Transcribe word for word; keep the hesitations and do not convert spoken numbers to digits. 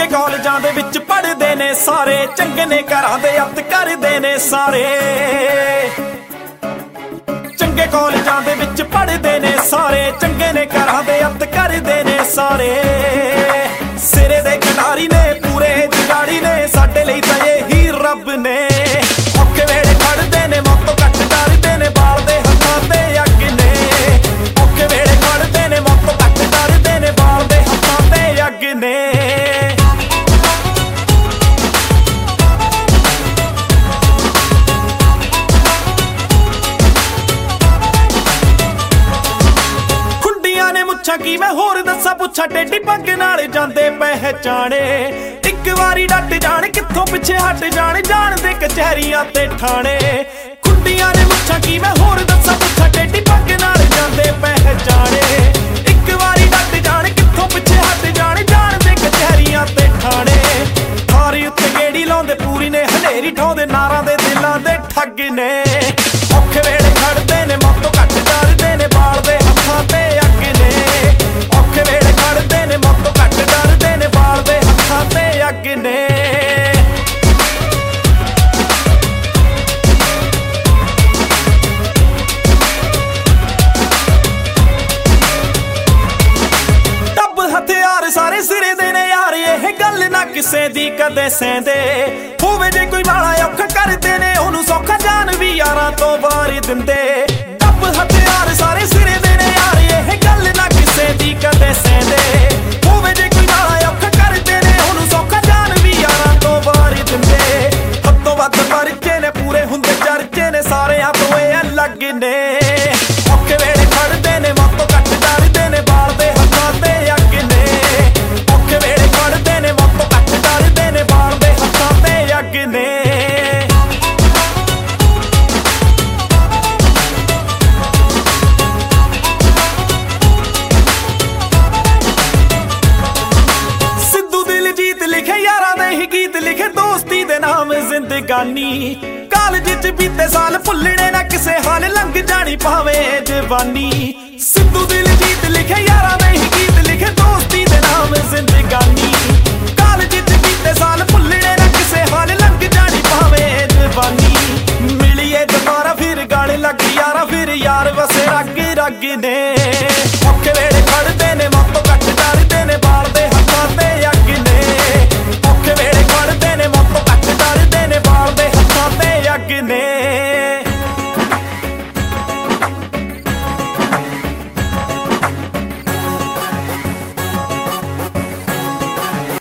ਕਾਲਜਾਂ ਦੇ ਵਿੱਚ ਪੜ੍ਹਦੇ ਨੇ ਸਾਰੇ, ਚੰਗੇ ਨੇ ਘਰਾਂ ਦੇ ਅੱਤ ਕਰਦੇ ਨੇ ਸਾਰੇ। ਚੰਗੇ ਕਾਲਜਾਂ ਦੇ ਵਿੱਚ ਪੜ੍ਹਦੇ ਨੇ ਸਾਰੇ, ਚੰਗੇ ਨੇ ਘਰਾਂ ਦੇ ਅੱਤ ਕਰਦੇ ਨੇ ਸਾਰੇ। ਸਿਰੇ ਦੇ ਖਿਡਾਰੀ ਨੇ ਪੂਰੇ ਜਗਾੜੀ ਨੇ, ਸਾਡੇ ਲਈ ਤਾਂ ਇਹੀ ਰੱਬ ਨੇ। ਔਖੇ ਵੇਲੇ ਖੜਦੇ ਨੇ ਮੌਤ ਤੋਂ ਘੱਟ ਡਰਦੇ ਨੇ, ਬਾਲਦੇ ਹੱਥਾਂ ਤੇ ਅੱਗ ਨੇ। ਔਖੇ ਵੇਲੇ ਖੜਦੇ ਨੇ ਮੌਤ ਤੋਂ ਘੱਟ ਡਰਦੇ ਨੇ, ਬਾਲਦੇ ਹੱਥਾਂ ਤੇ ਅੱਗ ਨੇ। ਕੀ ਮੈਂ ਹੋਰ ਦੱਸਾਂ ਪੁੱਛਾਂ, ਟੇਢੀ ਪੱਗ ਨਾਲ ਜਾਂਦੇ ਪਹਿਚਾਣੇ। ਇੱਕ ਵਾਰੀ ਡੱਟ ਜਾਣ ਕਿੱਥੋਂ ਪਿੱਛੇ ਹਟ ਜਾਣ, ਜਾਣਦੇ ਕਚਹਿਰੀਆਂ ਤੇ ਠਾਣੇ। ਖੁੰਡੀਆਂ ਨੇ ਮੁੱਛਾਂ ਕੀ ਮੈਂ ਹੋਰ ਦੱਸਾਂ ਪੁੱਛਾਂ, ਟੇਢੀ ਪੱਗ ਨਾਲ ਜਾਂਦੇ ਪਹਿਚਾਣੇ। ਇੱਕ ਵਾਰੀ ਡੱਟ ਜਾਣ ਕਿੱਥੋਂ ਪਿੱਛੇ ਹਟ ਜਾਣ, ਜਾਣਦੇ ਕਚਹਿਰੀਆਂ ਤੇ ਠਾਣੇ। ਥਾਰੀ ਉੱਤੇ ਗੇੜੀ ਲਾਉਂਦੇ ਪੂਰੀ ਨੇ, ਹਨੇਰੀ ਠਾਉਂਦੇ ਨਾਰਾਂ ਦੇ ਦਿਲਾਂ ਦੇ ਠੱਗ ਨੇ। ਔਖੇ ਵੇਲੇ ਖੜਦੇ ਨੇ ਮੌਤ ਤੋਂ ਘੱਟ ਡਰਦੇ ਨੇ, ਬਾਲਦੇ ਹੱਥਾਂ ਤੇ ਅੱਗ ਨੇ। ਔਖੇ ਵੇਲੇ ਖੜਦੇ ਨੇ ਮੌਤ ਤੋਂ ਘੱਟ ਡਰਦੇ ਨੇ, ਬਾਲਦੇ ਹੱਥਾਂ ਤੇ ਅੱਗ ਨੇ। ਟੱਬ ਹਥਿਆਰ ਸਾਰੇ ਸਿਰੇ ਦੇ ਨੇ ਯਾਰ, ਇਹ ਗੱਲ ਨਾ ਕਿਸੇ ਦੀ ਕਦੇ ਸਹਿੰਦੇ। ਹੋਵੇ ਜੇ ਕੋਈ ਵਾਲਾ ਔਖਾ ਕਰਦੇ ਨੇ, ਉਹਨੂੰ ਸੌਖਾ ਜਾਨ ਵੀ ਯਾਰਾਂ ਤੋਂ ਵਾਰ ਦਿੰਦੇ। ਟੱਬ ਹਥਿਆਰ ਸਾਰੇ ਸਿਰੇ ਦੇ ਨੇ ਯਾਰ, ਇਹ ਗੱਲ ਨਾ ਕਿਸੇ ਦੀ ਕਦੇ ਸਹਿੰਦੇ। ਹੋਵੇ ਜੇ ਕੋਈ ਵਾਲਾ ਔਖਾ ਕਰਦੇ ਨੇ, ਉਹਨੂੰ ਸੌਖਾ ਜਾਨ ਵੀ ਯਾਰਾਂ ਤੋਂ ਵਾਰ ਦਿੰਦੇ। ਹੱਦੋਂ ਵੱਧ ਪਰਚੇ ਨੇ ਪੂਰੇ ਹੁੰਦੇ ਚਰਚੇ ਨੇ, ਸਾਰਿਆਂ ਤੋਂ ਇਹ ਅਲੱਗ ਨੇ। ਔਖੇ ਵੇਲੇ ਖੜਦੇ ਨੇ ਮੌਤ ਤੋਂ ਘੱਟ ਡਰਦੇ ਨੇ, ਬਾਲਦੇ ਹੱਥਾਂ ਤੇ ਅੱਗ ਨੇ। ਔਖੇ ਵੇਲੇ ਖੜਦੇ ਨੇ ਮੌਤ ਤੋਂ ਘੱਟ ਡਰਦੇ ਨੇ, ਬਾਲਦੇ ਹੱਥਾਂ ਤੇ ਅੱਗ ਨੇ। ਗੀਤ ਲਿਖੇ ਦੋਸਤੀ ਦੇ ਨਾਮ ਜ਼ਿੰਦਗਾਨੀ, ਕਾਲਜ ਚ ਬੀਤੇ ਸਾਲ ਭੁੱਲਣੇ ਨਾ ਕਿਸੇ ਹਾਲ, ਲੰਘ ਜਾਣੀ ਭਾਵੇਂ ਜਵਾਨੀ। ਸਿੱਧੂ ਦਿਲਜੀਤ ਲਿਖੇ ਯਾਰਾਂ ਦੇ ਹੀ ਗੀਤ ਲਿਖੇ ਦੋਸਤੀ ਦੇ ਨਾਮ ਜ਼ਿੰਦਗਾਨੀ, ਕਾਲਜ ਚ ਬੀਤੇ ਸਾਲ ਭੁੱਲਣੇ ਨਾ ਕਿਸੇ ਹਾਲ, ਲੰਘ ਜਾਣੀ ਭਾਵੇਂ ਜਵਾਨੀ। ਮਿਲੀਏ ਦੁਬਾਰਾ ਫਿਰ ਗਾਣੇ ਲੱਗ ਯਾਰਾ, ਫਿਰ ਯਾਰ ਵਸੇ ਰਗ ਰਗ ਨੇ। ਔਖੇ ਵੇਲੇ ਖੜਦੇ ਨੇ ਮੌਤ ਤੋਂ ਘੱਟ ਡਰਦੇ ਨੇ, ਬਾਲਦੇ ਹੱਥਾਂ ਤੇ ਅੱਗ ਨੇ। ਔਖੇ ਵੇਲੇ ਖੜਦੇ ਨੇ ਮੌਤ ਤੋਂ ਘੱਟ ਡਰਦੇ ਨੇ, ਬਾਲਦੇ ਹੱਥਾਂ ਤੇ ਅੱਗ ਨੇ।